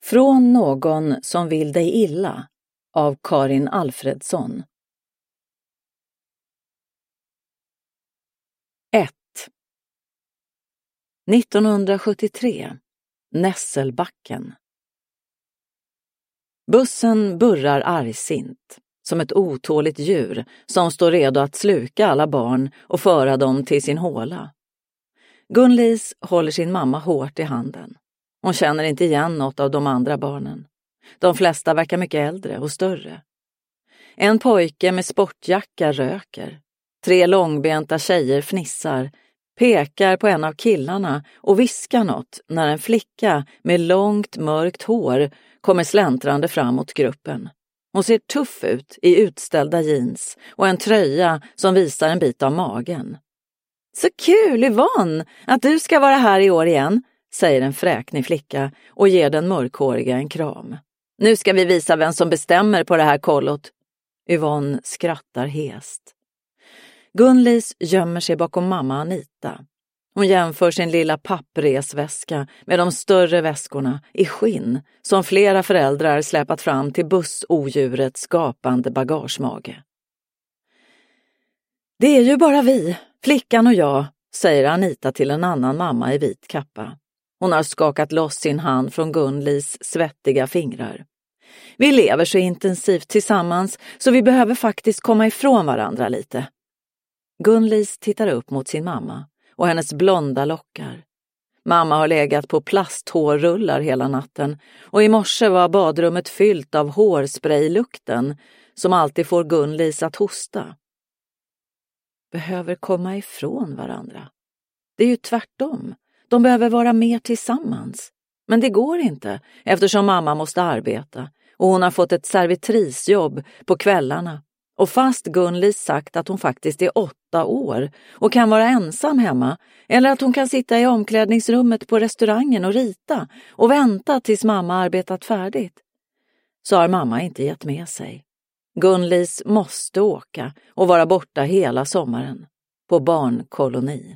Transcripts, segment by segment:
Från någon som vill dig illa av Karin Alfredsson. 1. 1973. Nässelbacken. Bussen burrar argsint, som ett otåligt djur som står redo att sluka alla barn och föra dem till sin håla. Gun-Lis håller sin mamma hårt i handen. Hon känner inte igen något av de andra barnen. De flesta verkar mycket äldre och större. En pojke med sportjacka röker. 3 långbenta tjejer fnissar, pekar på en av killarna och viskar något när en flicka med långt mörkt hår kommer släntrande fram mot gruppen. Hon ser tuff ut i utställda jeans och en tröja som visar en bit av magen. Så kul, Yvonne, att du ska vara här i år igen, säger en fräknig flicka och ger den mörkhåriga en kram. Nu ska vi visa vem som bestämmer på det här kollot. Yvonne skrattar hest. Gun-Lis gömmer sig bakom mamma Anita. Hon jämför sin lilla pappresväska med de större väskorna i skinn som flera föräldrar släpat fram till bussodjurets gapande bagagemage. Det är ju bara vi, flickan och jag, säger Anita till en annan mamma i vit kappa. Hon har skakat loss sin hand från Gun-Lis svettiga fingrar. Vi lever så intensivt tillsammans så vi behöver faktiskt komma ifrån varandra lite. Gun-Lis tittar upp mot sin mamma och hennes blonda lockar. Mamma har legat på plasthårrullar hela natten och i morse var badrummet fyllt av hårspraylukten som alltid får Gun-Lis att hosta. Behöver komma ifrån varandra. Det är ju tvärtom. De behöver vara mer tillsammans. Men det går inte eftersom mamma måste arbeta och hon har fått ett servitrisjobb på kvällarna. Och fast Gun-Lis sagt att hon faktiskt är 8 år och kan vara ensam hemma eller att hon kan sitta i omklädningsrummet på restaurangen och rita och vänta tills mamma arbetat färdigt, så har mamma inte gett med sig. Gun-Lis måste åka och vara borta hela sommaren på barnkoloni.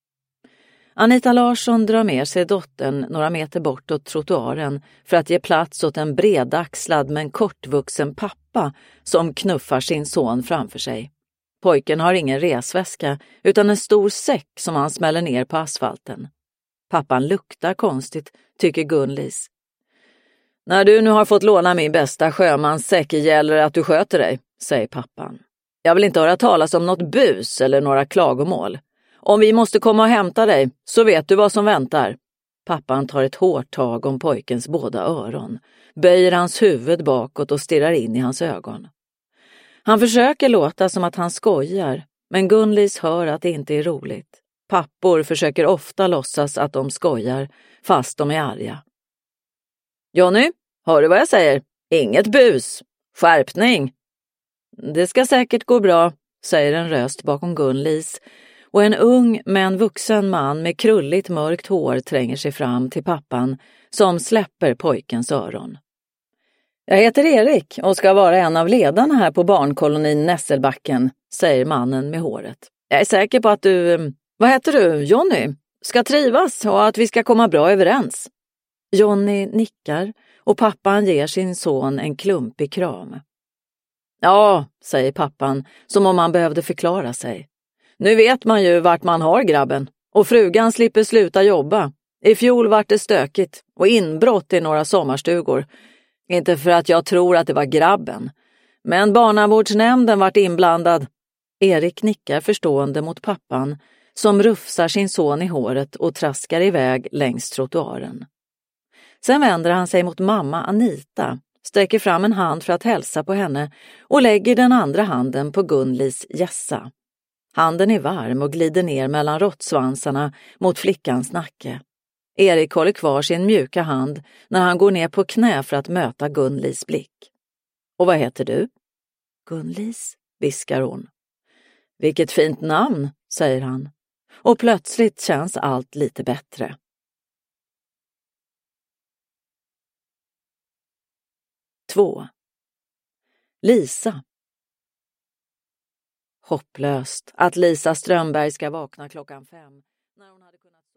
Anita Larsson drar med sig dottern några meter bortåt trottoaren för att ge plats åt en bredaxlad men kortvuxen pappa som knuffar sin son framför sig. Pojken har ingen resväska utan en stor säck som han smäller ner på asfalten. Pappan luktar konstigt, tycker Gun-Lis. När du nu har fått låna min bästa sjömans säck gäller det att du sköter dig, säger pappan. Jag vill inte höra talas om något bus eller några klagomål. Om vi måste komma och hämta dig så vet du vad som väntar. Pappan tar ett hårt tag om pojkens båda öron, böjer hans huvud bakåt och stirrar in i hans ögon. Han försöker låta som att han skojar, men Gun-Lis hör att det inte är roligt. Pappor försöker ofta låtsas att de skojar, fast de är arga. Johnny, hör du vad jag säger? Inget bus. Skärpning. Det ska säkert gå bra, säger en röst bakom Gun-Lis. Och en ung men vuxen man med krulligt mörkt hår tränger sig fram till pappan som släpper pojkens öron. Jag heter Erik och ska vara en av ledarna här på barnkolonin Nässelbacken, säger mannen med håret. Jag är säker på att du, vad heter du, Johnny, ska trivas och att vi ska komma bra överens. Johnny nickar och pappan ger sin son en klumpig kram. Ja, säger pappan som om han behövde förklara sig. Nu vet man ju vart man har grabben och frugan slipper sluta jobba. I fjol vart det stökigt och inbrott i några sommarstugor. Inte för att jag tror att det var grabben, men barnavårdsnämnden vart inblandad. Erik nickar förstående mot pappan som rufsar sin son i håret och traskar iväg längs trottoaren. Sen vänder han sig mot mamma Anita, sträcker fram en hand för att hälsa på henne och lägger den andra handen på Gun-Lis gässa. Handen är varm och glider ner mellan råttsvansarna mot flickans nacke. Erik håller kvar sin mjuka hand när han går ner på knä för att möta Gun-Lis blick. Och vad heter du? Gun-Lis, viskar hon. Vilket fint namn, säger han. Och plötsligt känns allt lite bättre. 2. Lisa. Hopplöst att Lisa Strömberg ska vakna klockan 5 när hon hade kunnat